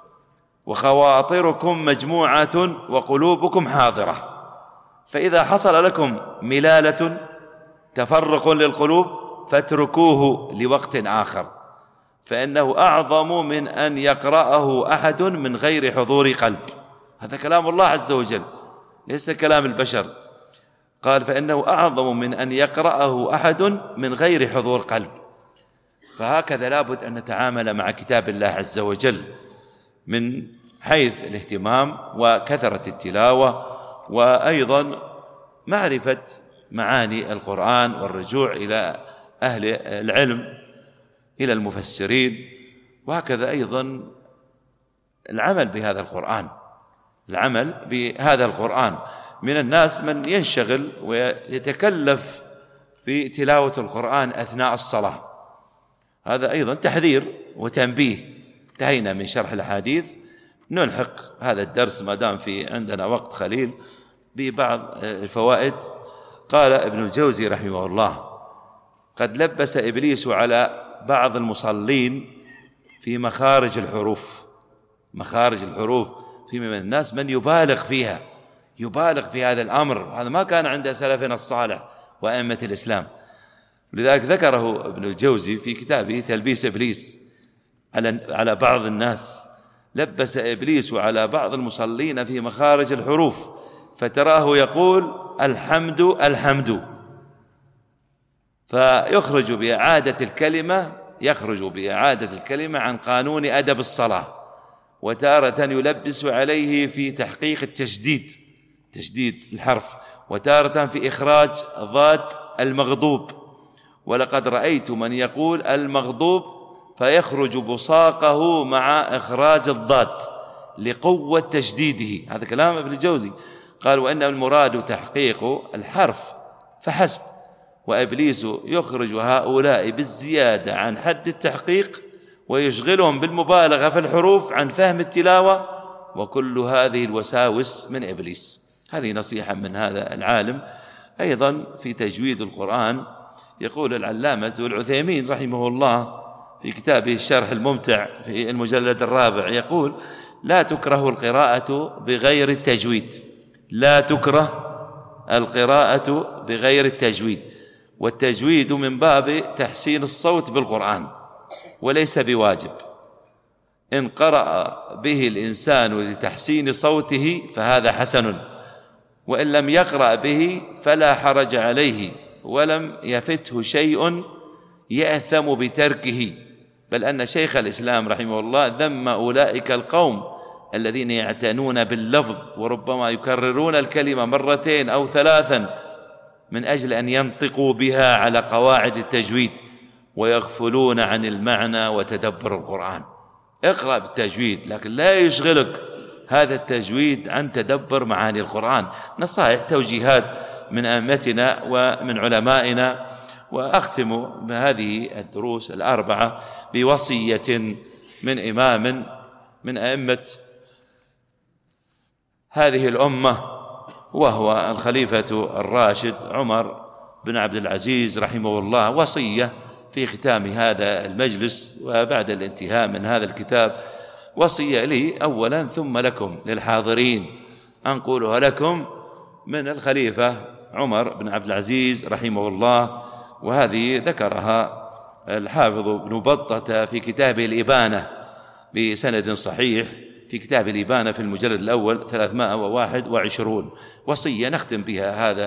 وخواطركم مجموعة وقلوبكم حاضرة، فإذا حصل لكم ملالة تفرق للقلوب فاتركوه لوقت آخر، فإنه أعظم من أن يقرأه أحد من غير حضور قلب. هذا كلام الله عز وجل، ليس كلام البشر. قال: فإنه أعظم من أن يقرأه أحد من غير حضور قلب. فهكذا لابد أن نتعامل مع كتاب الله عز وجل من حيث الاهتمام وكثرة التلاوة، وأيضا معرفة معاني القرآن والرجوع إلى أهل العلم، إلى المفسرين، وهكذا أيضا العمل بهذا القرآن العمل بهذا القرآن من الناس من ينشغل ويتكلف في تلاوة القرآن أثناء الصلاة. هذا أيضا تحذير وتنبيه. انتهينا من شرح الأحاديث، نلحق هذا الدرس ما دام في عندنا وقت خليل ببعض الفوائد. قال ابن الجوزي رحمه الله: قد لبس إبليس على بعض المصلين في مخارج الحروف. مخارج الحروف في من الناس من يبالغ فيها، يبالغ في هذا الأمر، هذا ما كان عند سلفنا الصالح وأئمة الإسلام. لذلك ذكره ابن الجوزي في كتابه تلبيس إبليس على على بعض الناس. لبس إبليس على بعض المصلين في مخارج الحروف، فتراه يقول: الحمد الحمد، فيخرج بإعادة الكلمة يخرج بإعادة الكلمة عن قانون أدب الصلاة. وتارة يلبس عليه في تحقيق التشديد، تشديد الحرف، وتارة في إخراج ضاد المغضوب. ولقد رأيت من يقول المغضوب فيخرج بصاقه مع إخراج الضاد لقوة تشديده. هذا كلام ابن الجوزي. قال: وإن المراد تحقيق الحرف فحسب، وإبليس يخرج هؤلاء بالزيادة عن حد التحقيق ويشغلهم بالمبالغة في الحروف عن فهم التلاوة، وكل هذه الوساوس من إبليس. هذه نصيحة من هذا العالم. أيضا في تجويد القرآن يقول العلامة العثيمين رحمه الله في كتابه الشرح الممتع في المجلد الرابع، يقول: لا تكره القراءة بغير التجويد، لا تكره القراءة بغير التجويد، والتجويد من باب تحسين الصوت بالقرآن وليس بواجب. إن قرأ به الإنسان لتحسين صوته فهذا حسن، وإن لم يقرأ به فلا حرج عليه ولم يفته شيء يأثم بتركه. بل أن شيخ الإسلام رحمه الله ذم أولئك القوم الذين يعتنون باللفظ وربما يكررون الكلمة مرتين أو ثلاثا من أجل أن ينطقوا بها على قواعد التجويد، ويغفلون عن المعنى وتدبر القرآن. اقرأ بالتجويد، لكن لا يشغلك هذا التجويد عن تدبر معاني القرآن. نصائح توجيهات من أئمتنا ومن علمائنا. وأختم بهذه الدروس الأربعة بوصية من إمام من أئمة هذه الأمة، وهو الخليفة الراشد عمر بن عبد العزيز رحمه الله. وصية في ختام هذا المجلس وبعد الانتهاء من هذا الكتاب، وصية لي أولا ثم لكم للحاضرين، أنقلها لكم من الخليفة عمر بن عبد العزيز رحمه الله. وهذه ذكرها الحافظ ابن بطة في كتابه الإبانة بسند صحيح، في كتاب الإبانة في المجلد الأول ثلاثمائة وواحد وعشرون. وصية نختم بها هذا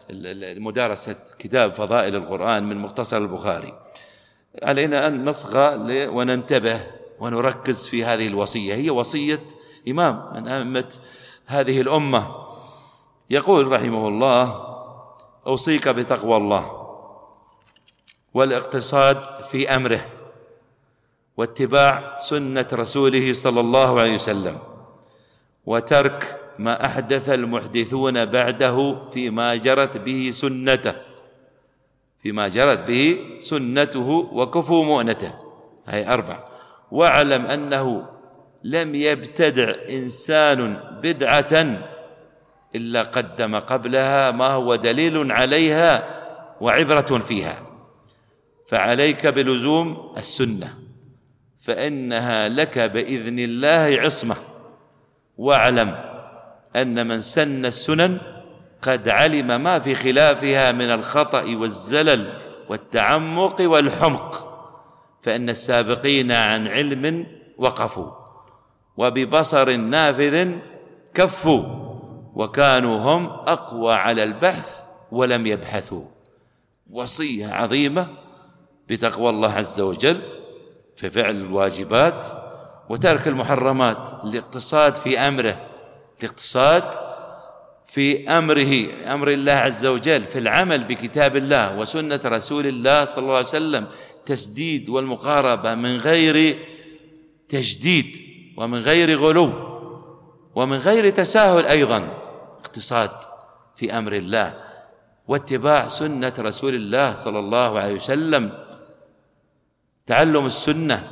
مدارسة كتاب فضائل القرآن من مختصر البخاري. علينا أن نصغى وننتبه ونركز في هذه الوصية، هي وصية إمام من أئمة هذه الأمة. يقول رحمه الله: أوصيك بتقوى الله والاقتصاد في أمره واتباع سنة رسوله صلى الله عليه وسلم، وترك ما أحدث المحدثون بعده فيما جرت به سنته فيما جرت به سنته وكفوا مؤنته. هاي أربع. واعلم أنه لم يبتدع إنسان بدعة إلا قدم قبلها ما هو دليل عليها وعبرة فيها، فعليك بلزوم السنة فإنها لك بإذن الله عصمة. واعلم أن من سن السنن قد علم ما في خلافها من الخطأ والزلل والتعمق والحمق، فإن السابقين عن علم وقفوا وببصر نافذ كفوا، وكانوا هم أقوى على البحث ولم يبحثوا. وصية عظيمة بتقوى الله عز وجل في فعل الواجبات وترك المحرمات، الاقتصاد في أمره، الاقتصاد في أمره أمر الله عز وجل في العمل بكتاب الله وسنة رسول الله صلى الله عليه وسلم، تسديد والمقاربة من غير تجديد ومن غير غلو ومن غير تساهل، أيضا اقتصاد في أمر الله واتباع سنة رسول الله صلى الله عليه وسلم، تعلم السنة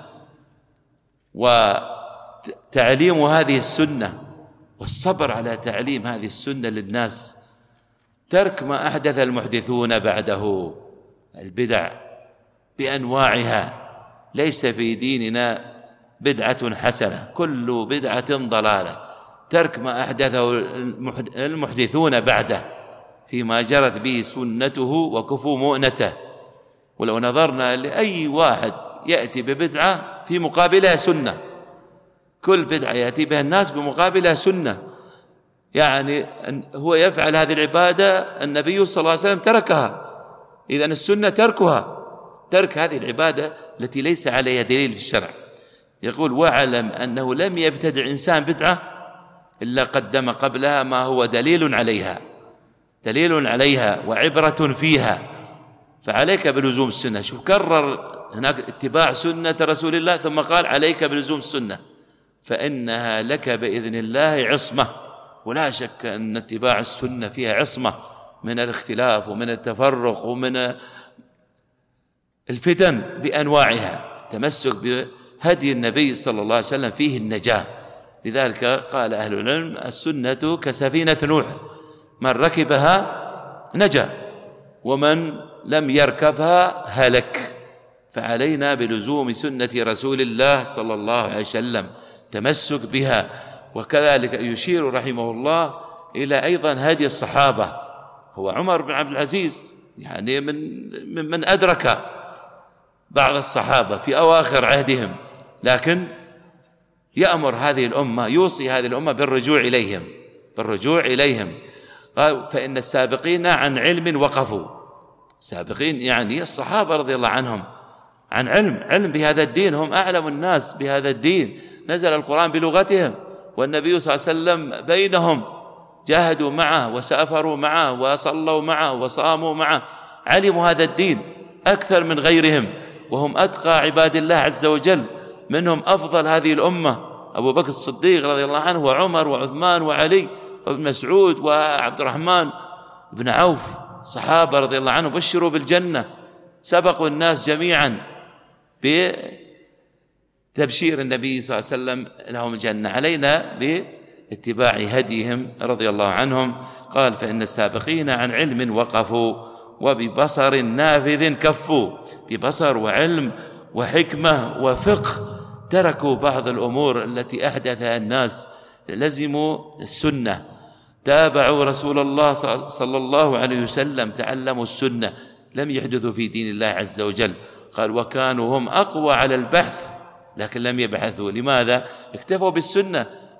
وتعليم هذه السنة والصبر على تعليم هذه السنة للناس، ترك ما أحدث المحدثون بعده، البدع بأنواعها، ليس في ديننا بدعة حسنة، كل بدعة ضلالة، ترك ما أحدثه المحدثون بعده فيما جرت به سنته وكفوا مؤنته. ولو نظرنا لأي واحد يأتي ببدعة في مقابلها سنة، كل بدعة يأتي بها الناس بمقابلها سنة، يعني هو يفعل هذه العبادة النبي صلى الله عليه وسلم تركها، إذن السنة تركها، ترك هذه العبادة التي ليس عليها دليل في الشرع. يقول: واعلم أنه لم يبتدع إنسان بدعة إلا قدم قبلها ما هو دليل عليها دليل عليها وعبرة فيها، فعليك بلزوم السنة. شوف، كرر هناك اتباع سنة رسول الله ثم قال: عليك بلزوم السنة فإنها لك بإذن الله عصمة. ولا شك أن اتباع السنة فيها عصمة من الاختلاف ومن التفرق ومن الفتن بأنواعها، تمسك بهدي النبي صلى الله عليه وسلم فيه النجاة. لذلك قال أهل العلم: السنة كسفينة نوح، من ركبها نجا ومن لم يركبها هلك. فعلينا بلزوم سنة رسول الله صلى الله عليه وسلم، تمسك بها. وكذلك يشير رحمه الله إلى أيضا هدي الصحابة. هو عمر بن عبد العزيز يعني من من أدرك بعض الصحابة في أواخر عهدهم، لكن يأمر هذه الأمة، يوصي هذه الأمة بالرجوع إليهم بالرجوع إليهم قال: فإن السابقين عن علم وقفوا. سابقين يعني الصحابة رضي الله عنهم، عن علم علم بهذا الدين، هم أعلم الناس بهذا الدين، نزل القرآن بلغتهم، والنبي صلى الله عليه وسلم بينهم، جاهدوا معه وسافروا معه وصلوا معه وصاموا معه، علموا هذا الدين أكثر من غيرهم، وهم أتقى عباد الله عز وجل. منهم أفضل هذه الأمة أبو بكر الصديق رضي الله عنه، وعمر وعثمان وعلي وابن مسعود وعبد الرحمن بن عوف، صحابة رضي الله عنه بشروا بالجنة، سبقوا الناس جميعا بتبشير النبي صلى الله عليه وسلم لهم الجنة. علينا باتباع هديهم رضي الله عنهم. قال: فإن السابقين عن علم وقفوا وببصر نافذ كفوا، ببصر وعلم وحكمة وفقه تركوا بعض الأمور التي أحدثها الناس، لزموا السنة، تابعوا رسول الله صلى الله عليه وسلم، تعلموا السنة، لم يحدثوا في دين الله عز وجل. قال: وكانوا هم أقوى على البحث لكن لم يبحثوا. لماذا؟ اكتفوا بالسنة،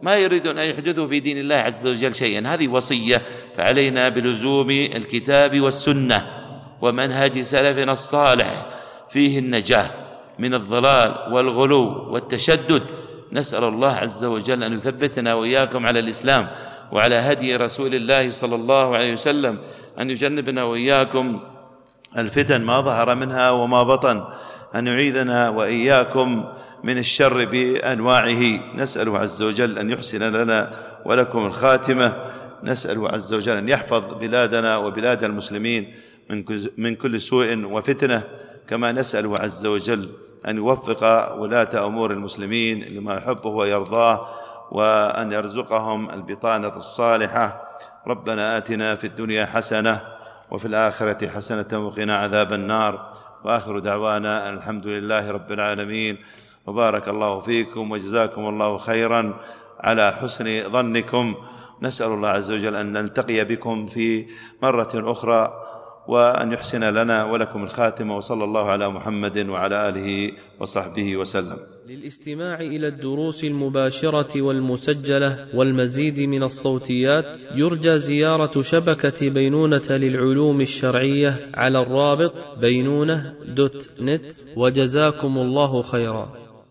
ما يريدون أن يحدثوا في دين الله عز وجل شيئا. هذه وصية، فعلينا بلزوم الكتاب والسنة ومنهج سلفنا الصالح فيه النجاة من الضلال والغلو والتشدد. نسأل الله عز وجل أن يثبتنا وإياكم على الإسلام وعلى هدي رسول الله صلى الله عليه وسلم، أن يجنبنا وإياكم الفتن ما ظهر منها وما بطن، أن يعيذنا وإياكم من الشر بأنواعه. نسأل عز وجل أن يحسن لنا ولكم الخاتمة. نسأل عز وجل أن يحفظ بلادنا وبلاد المسلمين من كل سوء وفتنة، كما نسأل عز وجل أن يوفق ولاة أمور المسلمين لما يحبه ويرضاه، وأن يرزقهم البطانة الصالحة. ربنا آتنا في الدنيا حسنة وفي الآخرة حسنة وقنا عذاب النار، وآخر دعوانا الحمد لله رب العالمين. وبارك الله فيكم وجزاكم الله خيرا على حسن ظنكم. نسأل الله عز وجل أن نلتقي بكم في مرة أخرى، وأن يحسن لنا ولكم الخاتمة. وصلى الله على محمد وعلى آله وصحبه وسلم. للاستماع إلى الدروس المباشرة والمسجلة والمزيد من الصوتيات يرجى زيارة شبكة بينونة للعلوم الشرعية على الرابط بينونة دوت نت، وجزاكم الله خيرا.